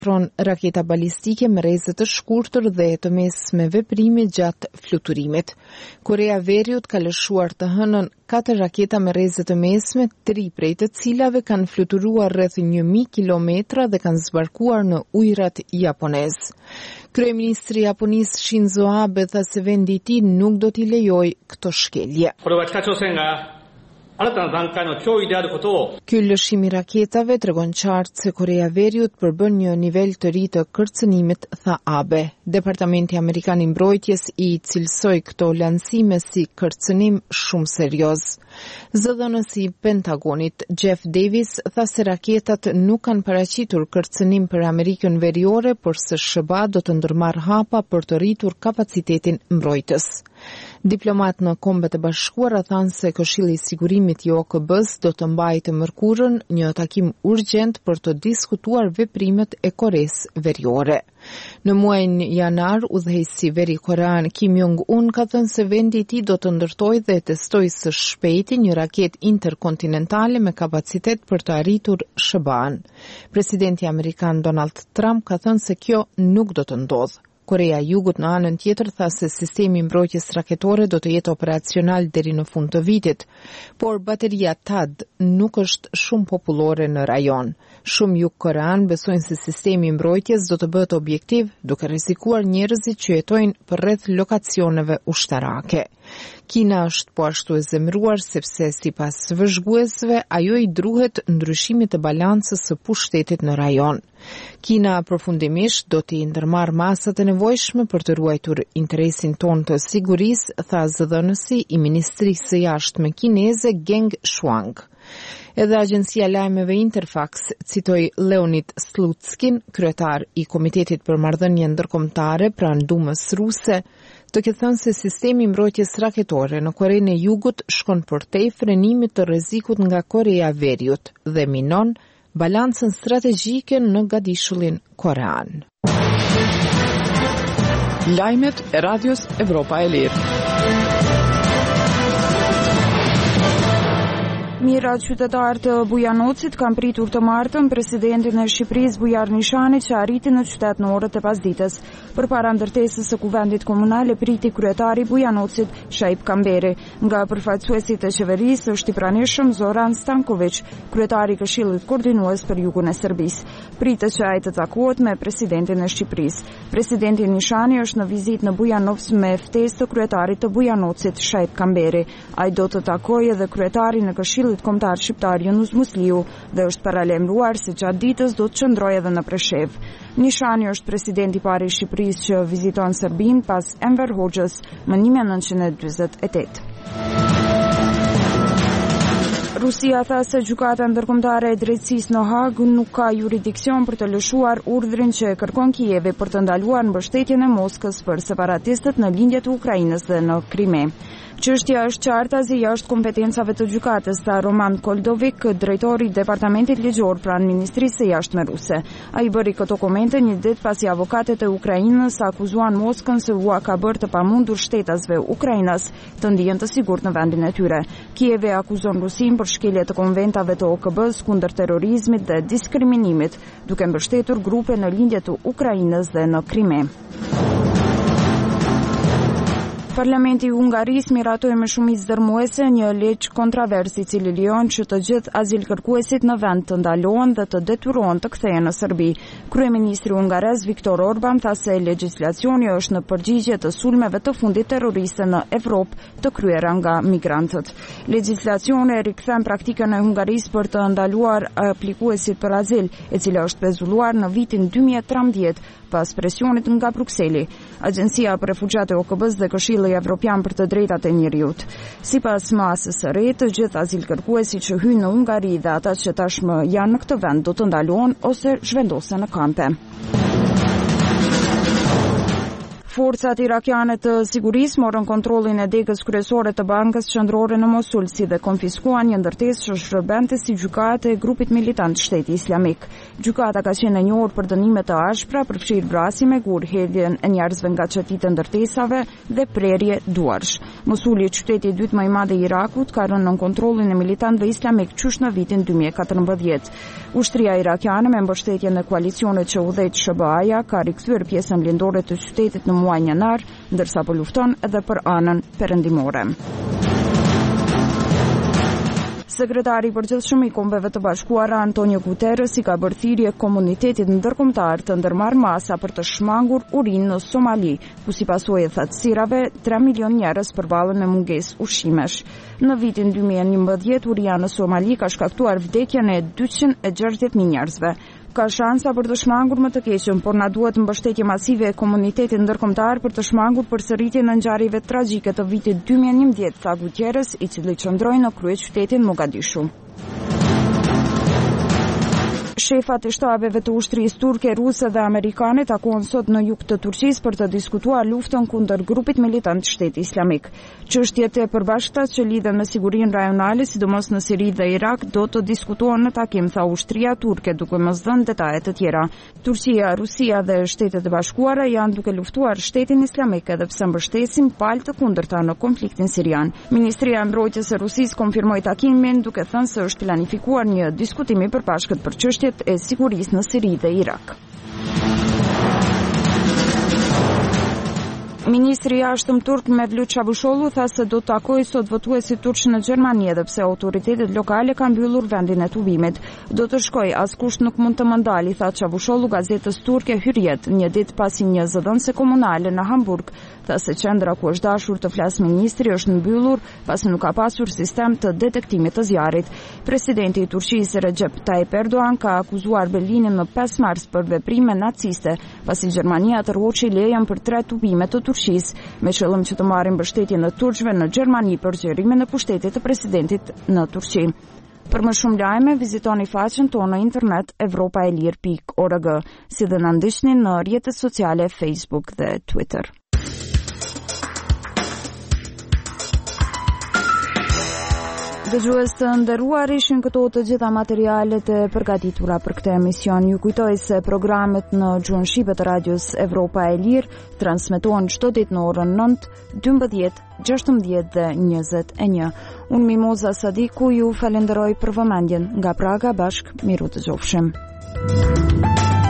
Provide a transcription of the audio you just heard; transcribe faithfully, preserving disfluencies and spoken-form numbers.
pron raketa balistike me rrezë të shkurtër dhe të mesme veprimi gjatë fluturimit. Korea e Veriut ka lëshuar të hënën katër raketa me rrezë të mesme, tri prej të cilave kanë fluturuar rreth një mijë kilometra dhe kanë zbarkuar në ujërat japonez. Kryeministri japonis Shinzo Abe tha se vendi i tij nuk do t'i lejojë këto shkelje. Ky lëshim i raketave tregon qartë se Korea e Veriut përbën një nivel të ri të kërcënimit, tha Abe. Departamenti Amerikan i Mbrojtjes i cilsoi këto lancime si kërcënim shumë serioz. Zëdhënësi i Pentagonit Jeff Davis tha se raketat nuk kanë paraqitur kërcënim për Amerikën Veriore, por se S B A do të ndërmarrë hapa për të rritur kapacitetin mbrojtës. Diplomat në Kombet e Bashkuara thanë se Këshilli i Sigurimit i O K B-s do të mbajë mërkurën një takim urgjent për të diskutuar veprimet e Koresë Veriore. Në muajin janar, udhëheqësi veri korean Kim Jong-un ka thënë se vendi i tij do të ndërtojë dhe testojë së shpejti një raketë interkontinentale me kapacitet për të arritur S B A-n. Presidenti amerikan Donald Trump ka thënë se kjo nuk do të ndodhë. Korea e Jugut në anën tjetër tha se sistemi mbrojtjes raketore do të jetë operacional deri në fund të vitit, por bateria T A D nuk është shumë popullore në rajon. Shumë jugkorean besojnë se sistemi mbrojtjes do të bëhet objektiv, duke rrezikuar njerëzit që jetojnë përreth lokacioneve ushtarake. Kina është po ashtu e zemëruar sepse sipas vëzhguesve ajo i druhet ndryshimit të balancës së pushtetit në rajon. Kina përfundimisht do t'i ndërmarrë masat e nevojshme për të ruajtur interesin ton të sigurisë, tha zëdhënësi i Ministrisë së Jashtme kineze Geng Shuang. Edhe agjencia lajmeve Interfax citoi Leonid Slutskin, kryetar i Komitetit për Marrëdhënie Ndërkombëtare pranë Dumës ruse, të ketë thënë se sistemi mbrojtjes raketore në Korenë e Jugut shkon përtej frenimit të rrezikut nga Korea e Veriut dhe minon balancën strategjike në gadishullin korean. Lajmet e Radios Evropa e Lirë. Mirat qytetarë të Bujanocit kanë pritur të martën presidentin e Shqipërisë Bujar Nishani që arriti në qytet në orët e pasdites. Përpara ndërtesës së kuvendit komunal e priti kryetari i Bujanocit Shaip Kamberi. Nga përfaqësuesit e qeverisë është i pranishëm Zoran Stanković, kryetari i Këshillit Koordinues për Jugun e Serbisë. Pritet që ai të takohet me presidentin e Shqipërisë. Presidenti Nishani është në vizitë në Bujanoc me ftesë të kryetarit të Bujanocit Shaip Kamberi. Ai do të takojë edhe kryetarin e Këshillit Kombëtar Shqiptar Yunus Musliu dhe është paralajmëruar se gjatë ditës do të qëndrojë edhe në Preshev. Nishani është presidenti i parë i Shqipërisë që viziton Serbinë pas Enver Hoxhës më një mijë e nëntëqind e dyzet e tetë. Rusia tha se gjykata ndërkombëtare e drejtësisë në Hag nuk ka jurisdiksion për të lëshuar urdhrin që kërkon Kijevi për të ndaluar mbështetjen e Moskës për separatistët në lindjet e Ukrainës dhe në Krime. Çështja është qartë as jashtë kompetencave të gjykatës, tha Roman Koldovik, drejtori i departamentit ligjor pranë Ministrisë së Jashtme ruse. Ai bëri këto komente një ditë pasi avokatet e Ukrainës akuzuan Moskën se u ka bërë të pamundur shtetasve Ukrainas të ndihen të sigurt në vendin e tyre. Kievi akuzon Rusinë për shkelje të konventave të O K B-s kundër terrorizmit dhe diskriminimit, duke mbështetur grupe në lindje të Ukrainës dhe në Krime. Parlamenti i Hungarisë miratoi me shumicë dërmuese një ligj kontroversi i cili lejon që të gjithë azilkërkuesit në vend të ndalohen dhe të detyrohen të kthehen në Serbi. Kryeministri hungarez Viktor Orban tha se legjislacioni është në përgjigje të sulmeve të fundit terroriste në Evropë të kryera nga migrantët. Legjislacioni rikthen praktikën e Hungarisë për të ndaluar aplikuesit për azil, e cila është pezulluar në vitin dy mijë e trembëdhjetë pas presionit nga Brukseli. Agjencia për refugjate O K B-s dhe Këshilli Evropian për të drejtat e njerëzit. Sipas masës së re, të gjithë azilkërkuesit që hyjnë në Hungari dhe ata që tashmë janë në këtë vend do të ndalohen ose zhvendosen në kampe. Forcat irakiane të sigurisë morën kontrollin e degës kryesore të bankës qendrore në Mosul, si dhe konfiskuan një ndërtesë që shërbente si gjykate e grupit militant Shteti Islamik. Gjykata ka qenë e njohur për dënime të ashpra, përfshirë vrasime, gurhedhjen e njerëzve nga çetitë e ndërtesave dhe prerje duarsh. Mosuli, qyteti i dytë më i madh i Irakut, ka rënë në kontrollin e militantëve islamik qysh në vitin dy mijë e katërmbëdhjetë. Ushtria irakiane me mbështetjen e koalicionit që udhëheq Sh B A-ja ka rikthyer pjesën lindore të qytetit në muajin janar, ndërsa po lufton edhe për anën perëndimore. Sekretari i përgjithshëm i Kombeve të Bashkuara Antonio Guterres i ka bërë thirrje komunitetit ndërkombëtar të ndërmarrë masa për të shmangur urinë në Somali, ku si pasojë e thatësirave tre milion njerëz përballen me mungesë ushqimesh. Në vitin dy mijë e njëmbëdhjetë, uria në Somali ka shkaktuar vdekjen e dyqind e gjashtëdhjetë mijë njerëzve. Ka shansa për të shmangur më të keqen, por na duhet mbështetje masive e komunitetit ndërkombëtar për të shmangur përsëritjen e ngjarjeve tragjike të vitit dy mijë e njëmbëdhjetë, tha Gutierrez, i cili qëndroi në kryeqytetin Mogadishu. Shefat e shtabeve të ushtrisë turke, ruse dhe amerikane takohen sot në jug të Turqisë për të diskutuar luftën kundër grupit militant Shteti Islamik. Çështjet e përbashkëta që lidhen me sigurinë rajonale, sidomos në Siri dhe Irak, do të diskutohen në takim, tha ushtria turke, duke mos dhënë detaje të tjera. Turqia, Rusia dhe Shtetet e Bashkuara janë duke luftuar Shtetin Islamik edhe pse mbështesin palë të kundërta në konfliktin sirian. Ministria e Mbrojtjes e Rusisë konfirmoi takimin, duke thënë se është planifikuar një diskutim i përbashkët për çështjet e sigurisë në Siri dhe Irak. Ministri i jashtëm turk Mevlut Çavuşoğlu tha se do të takojë sot votuesit turq në Gjermani, edhe pse autoritetet lokale kanë mbyllur vendin e tubimit. Do të shkoj, askush nuk mund të më ndali, tha Çavuşoğlu gazetës turke Hürriyet, një ditë pasi një zëdhënëse komunale në Hamburg tha se qendra ku është dashur të flas ministri është mbyllur pasi nuk ka pasur sistem të detektimit të zjarrit. Presidenti i Turqisë Recep Tayyip Erdogan ka akuzuar Berlinin në pesë mars për veprime naciste, pasi Gjermania tërhoqi lejen për tre tubime të Turqisë, me qëllim që të marrin mbështetjen e turqëve në Gjermani për zgjerimin e pushtetit të presidentit në Turqi. Për më shumë lajme, vizitoni faqen tonë në internet evropa e lirë pikë org, si dhe na ndiqni në rrjetet sociale Facebook dhe Twitter. Dëgjues të nderuar, ishin këto të gjitha materialet e përgatitura për këtë emision. Ju kujtoj se programet në gjuhën shqipe të radios Evropa e Lirë transmetohen çdo ditë në orën nëntë, dymbëdhjetë, gjashtëmbëdhjetë dhe njëzet e një. Unë Mimoza Sadiku ju falenderoj për vëmendjen. Nga Praga bashk, miru të gjofshim.